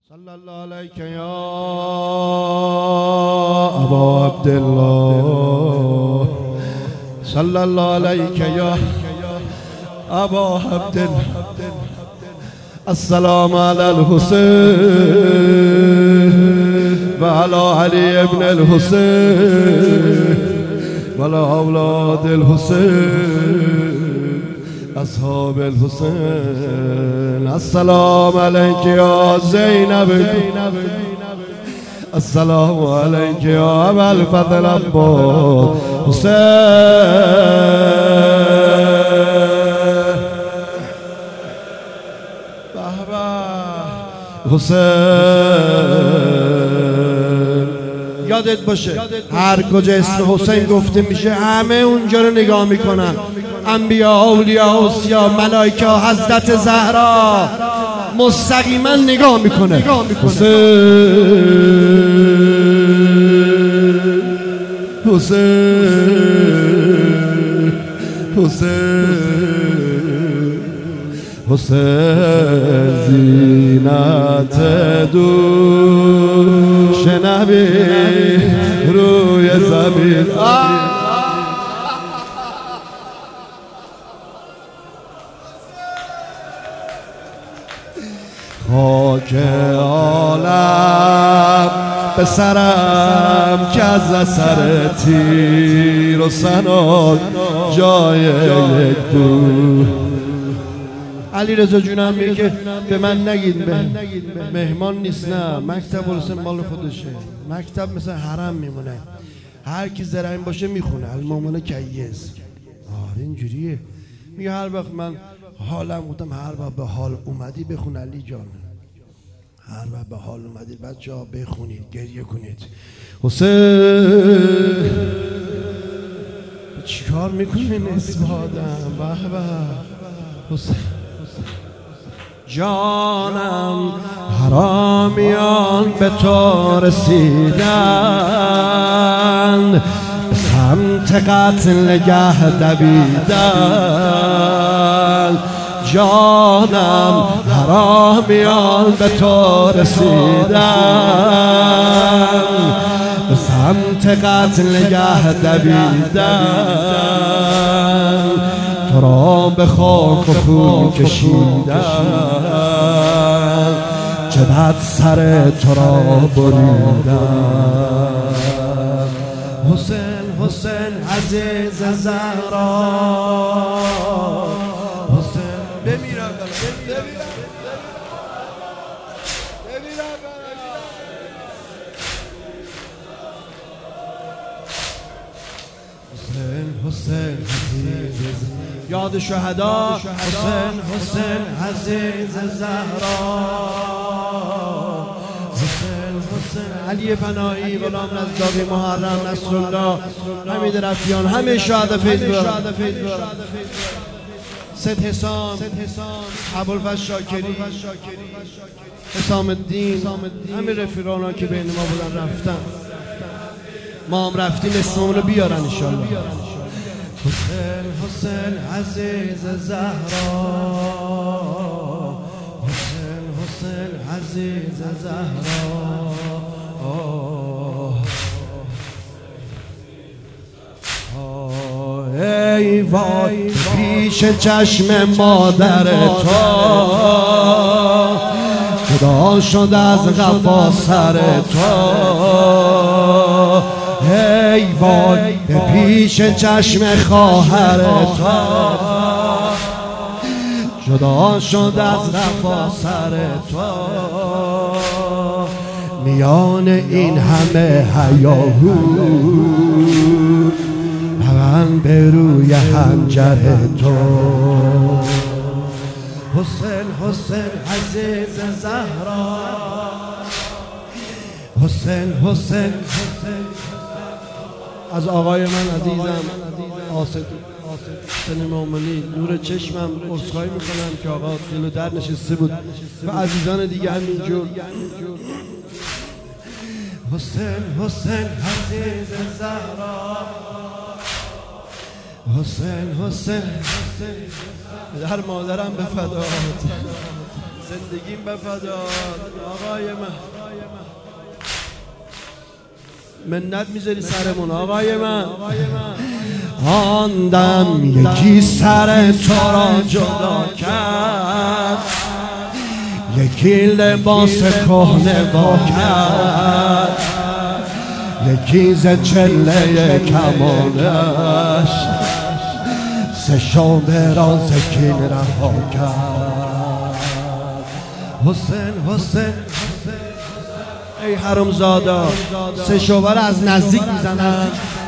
صلى الله عليك يا أبا عبد الله، صلى الله عليك يا أبا عبد الله. السلام على الحسين وعلى علي بن الحسين وعلى أولاد الحسين أصحاب الحسين. السلام عليك يا زينب، السلام عليك يا أبا الفضل عباس حسين. حسین یادت باشه هر کجا اسم حسین گفته میشه همه اونجا رو نگاه میکنن، انبیا، اولیا، اوصیا، ملائکه، حضرت زهرا مستقیما نگاه میکنه. حسین حسین حسین حسین زینت دوش نبی روی زمین. خاک عالم به سرم که از اثر تیر و سنان جای یک دو. علی رضا جونم میگه به من نگید مهمان نیست، نه مکتب الحسین مال خودشه، مکتب مثل حرم میمونه، هر کی زرعین باشه میخونه، المومنه کیس. آره اینجوریه. میگه هر وقت من حالم گفتم هر وقت به حال اومدی بخون علی جان، هر وقت به حال اومدید بچه ها بخونید، گریه کنید. حسین چیکار میکنی نسب آدم؟ به به حسین جانم، حرامیان به تو رسیدن، سمت قتل نگه دویدن. جانم، حرامیان به تو رسیدن، سمت قتل نگه دویدن. تو را به خاک و خون کشیدن، چه بد سر تو را بریدن. حسین حسین عزیز زهرا، حسین بمیرم حسین حسین عزیز یاد شهدا. حسین حسین عزیز زهرا، حسین حسین علی پناهی، غلام رضاوی، محرم، نصرالله، حمید رفیعان، همه شهدا فیض دارن. سید حسام، ابوالفضل شاکری، حسام الدین، همه رفیقانا که بین ما بودن رفتن، ما هم رفتیم اسممون رو بیارن انشالله. حسین حسین عزیز زهرا، حسین حسین عزیز زهرا. ای وای پیش چشم مادر تو، جدا شد از قفا سر تو. ای وای به پیش چشم خواهر تو، جدا شد از قفا سر تو. میان این همه هیاهو من به روی حنجر تو. حسین حسین عزیز زهرا، حسین حسین از آقای من عزیزم آصد مومنی نور چشمم عذرخواهی میکنم که آقا دل در نشسته بود و عزیزان دیگه همینجور. حسین حسین عزیز زهرا، حسین حسین پدر مادرم به فدات، زندگیم به فدات آقای من. منت میذاری سرمون آقای من. آندم یکی سر تو را جدا کرد، یکی لباس کهنه با کرد، یکی ز چله کمانش سه شعبه را ز کین رها کرد. حسین حسین ای حرامزادا، سه شعبه را از نزدیک میزنن.